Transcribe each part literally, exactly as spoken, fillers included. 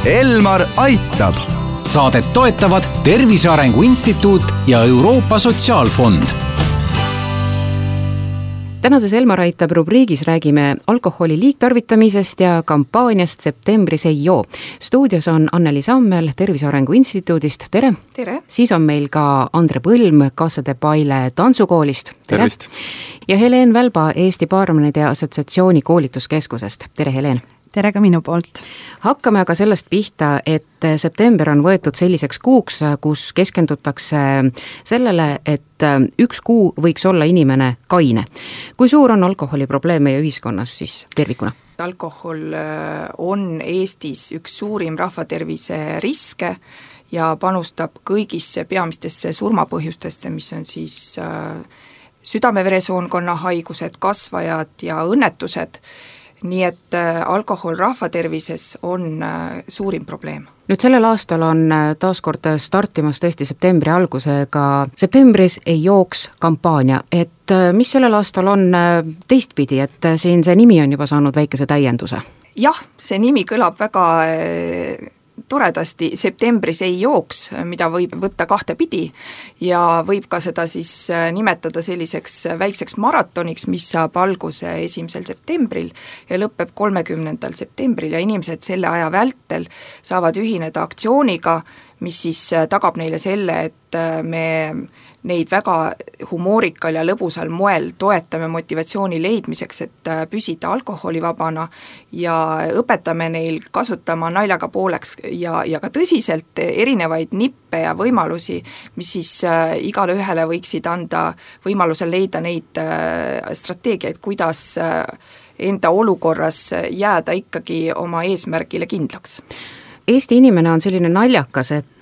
Elmar aitab. Saadet toetavad Tervise Arengu Instituut ja Euroopa Sotsiaalfond. Tänases Elmar aitab rubriigis räägime alkoholi liigtarvitamisest ja kampaaniast Septembris ei joo. Stuudios on Anneli Sammel Tervise Arengu Instituudist. Tere! Tere! Siis on meil ka Andre Põlm Casa de Baile tantsukoolist. Tere! Tervist! Ja Helen Välba Eesti Baarmenide Assotsiatsiooni koolituskeskusest. Tere, Helen! Tere ka minu poolt. Hakkame aga sellest pihta, et september on võetud selliseks kuuks, kus keskendutakse sellele, et üks kuu võiks olla inimene kaine. Kui suur on alkoholi probleem meie ühiskonnas siis tervikuna? Alkohol on Eestis üks suurim rahvatervise riske ja panustab kõigisse peamistesse surmapõhjustesse, mis on siis südame-veresoonkonna haigused, kasvajad ja õnnetused. Nii et alkohol rahvatervises on suurim probleem. Nüüd sellel aastal on taaskord startimas tõesti septembri algusega Septembris ei jooks kampaania, et mis sellel aastal on teistpidi, et siin see nimi on juba saanud väikese täienduse? Jah, see nimi kõlab väga toredasti, septembris ei jooks, mida võib võtta kahte pidi ja võib ka seda siis nimetada selliseks väikseks maratoniks, mis saab alguse esimesel septembril ja lõpeb kolmekümnendal septembril ja inimesed selle aja vältel saavad ühineda aktsiooniga, mis siis tagab neile selle, et me neid väga humoorikal ja lõbusal moel toetame motivatsiooni leidmiseks, et püsida alkoholivabana ja õpetame neil kasutama naljaga pooleks ja, ja ka tõsiselt erinevaid nippe ja võimalusi, mis siis igale ühele võiksid anda võimalusel leida neid strateegiaid, kuidas enda olukorras jääda ikkagi oma eesmärgile kindlaks. Eesti inimene on selline naljakas, et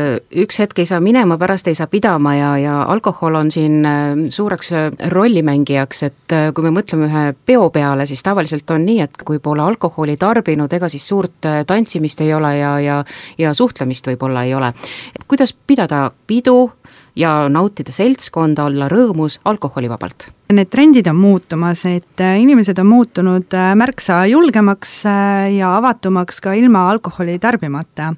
üks hetk ei saa minema, pärast ei saa pidama ja, ja alkohol on siin suureks rollimängijaks, et kui me mõtleme ühe peo peale, siis tavaliselt on nii, et kui pole alkoholi tarbinud, ega siis suurt tantsimist ei ole ja, ja, ja suhtlemist võib-olla ei ole. Kuidas pidada pidu ja nautida seltskonda, olla rõõmus alkoholivabalt? Need trendid on muutumas, et inimesed on muutunud märksa julgemaks ja avatumaks ka ilma alkoholi tarbimata.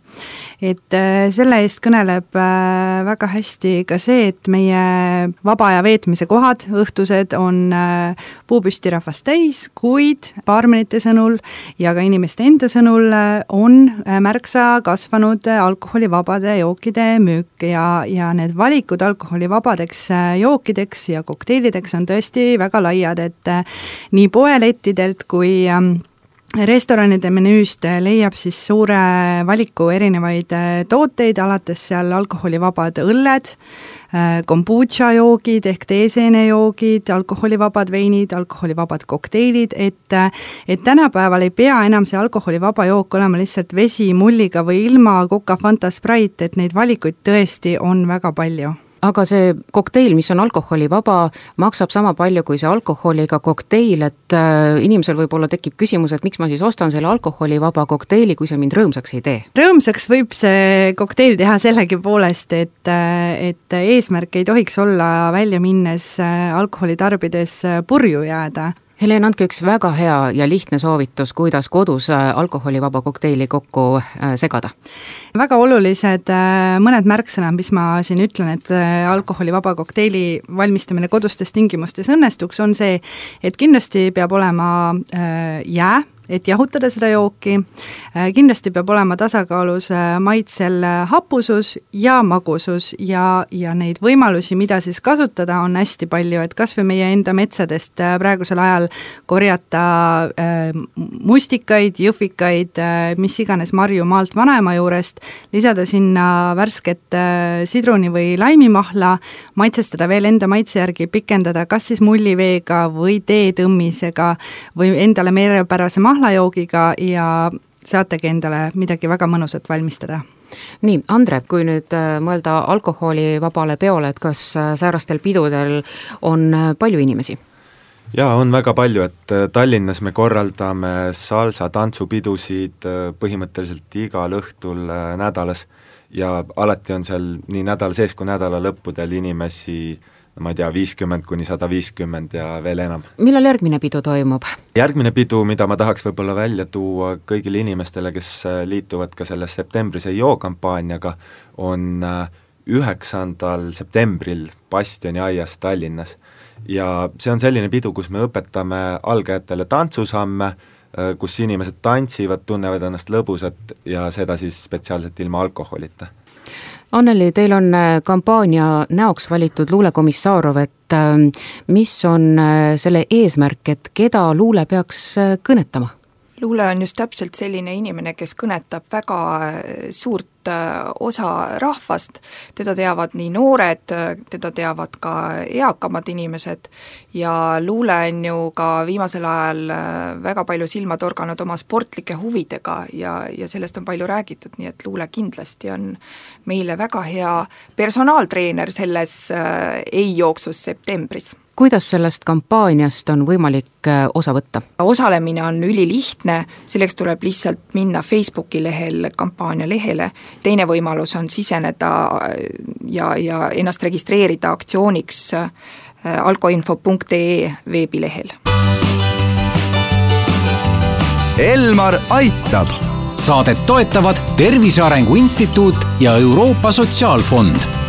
Et selle eest kõneleb väga hästi ka see, et meie vaba aja veetmise kohad, õhtused on puupüsti rahvast täis, kuid baarmenite sõnul ja ka inimeste enda sõnul on märksa kasvanud alkoholivabade jookide müük ja, ja need valikud alkoholivabadeks jookideks ja kokteilideks on tõesti tõesti väga laiad, et nii poelettidelt kui restoranide menüüst leiab siis suure valiku erinevaid tooteid, alates seal alkoholivabad õlled, kombucha joogid ehk teeseenejoogid, alkoholivabad veinid, alkoholivabad kokteilid, et, et tänapäeval ei pea enam see alkoholivaba jook olema lihtsalt vesi mulliga või ilma Coca Fanta Sprite, et neid valikuid tõesti on väga palju. Aga see kokteil, mis on alkoholivaba, maksab sama palju kui see alkoholiga kokteil, et inimesel võib-olla tekib küsimus, et miks ma siis ostan selle alkoholivaba kokteili, kui see mind rõõmsaks ei tee? Rõõmsaks võib see kokteil teha sellegi poolest, et, et eesmärk ei tohiks olla välja minnes alkoholi tarbides purju jääda. Helen, andke üks väga hea ja lihtne soovitus, kuidas kodus alkoholivaba kokteili kokku segada. Väga olulised mõned märksõnad, mis ma siin ütlen, et alkoholivaba kokteili valmistamine kodustes tingimustes õnnestuks, on see, et kindlasti peab olema jää, et jahutada seda jooki, kindlasti peab olema tasakaalus maitsel hapusus ja magusus ja, ja neid võimalusi, mida siis kasutada, on hästi palju, et kas või meie enda metsadest praegusel ajal korjata mustikaid, jõhvikaid, mis iganes marju maalt vanaema juurest, lisada sinna värsket sidruni või laimimahla, maitsestada veel enda maitse järgi, pikendada kas siis mulliveega või teetõmmisega või endale meelepärase mahla joogiga ja saategi endale midagi väga mõnusat valmistada. Nii, Andre, kui nüüd mõelda alkoholivabale peole, et kas säärastel pidudel on palju inimesi? Jaa, on väga palju, et Tallinnas me korraldame salsa tantsupidusid põhimõtteliselt igal õhtul nädalas ja alati on seal nii nädala sees kui nädala lõppudel inimesi ma ei tea, viiskümmend kuni sada viiskümmend ja veel enam. Millal järgmine pidu toimub? Järgmine pidu, mida ma tahaks võib-olla välja tuua kõigile inimestele, kes liituvad ka selle septembrise joo-kampaaniaga, on üheksandal septembril Bastioni aias Tallinnas. Ja see on selline pidu, kus me õpetame algajatele tantsusamme, kus inimesed tantsivad, tunnevad ennast lõbusat ja seda siis spetsiaalselt ilma alkoholita. Anneli, teil on kampaania näoks valitud Luule Komissarov, et mis on selle eesmärk, et keda Luule peaks kõnetama? Luule on just täpselt selline inimene, kes kõnetab väga suurt osa rahvast, teda teavad nii noored, teda teavad ka eakamad inimesed ja Luule on ju ka viimasel ajal väga palju silma torganud oma sportlike huvidega ja, ja sellest on palju räägitud, nii et Luule kindlasti on meile väga hea personaaltreener selles ei-jooksus septembris. Kuidas sellest kampaaniast on võimalik osa võtta? Osalemine on ülilihtne, selleks tuleb lihtsalt minna Facebooki lehel, kampaania lehele, teine võimalus on siseneda ja, ja ennast registreerida aktsiooniks alkoinfo punkt ee veebilehel. Elmar aitab! Saadet toetavad Tervise Arengu Instituut ja Euroopa Sotsiaalfond.